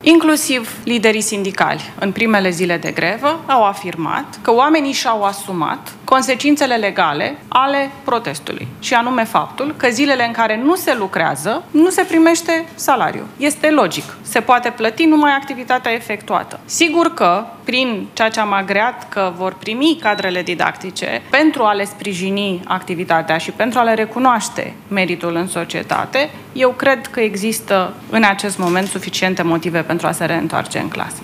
inclusiv liderii sindicali, în primele zile de grevă, au afirmat că oamenii și-au asumat consecințele legale ale protestului, și anume faptul că zilele în care nu se lucrează, nu se primește salariu. Este logic. Se poate plăti numai activitatea efectuată. Sigur că, prin ceea ce am agreat că vor primi cadrele didactice pentru a le sprijini activitatea și pentru a le recunoaște meritul în societate, eu cred că există în acest moment suficiente motive pentru a se reîntoarce în clasă.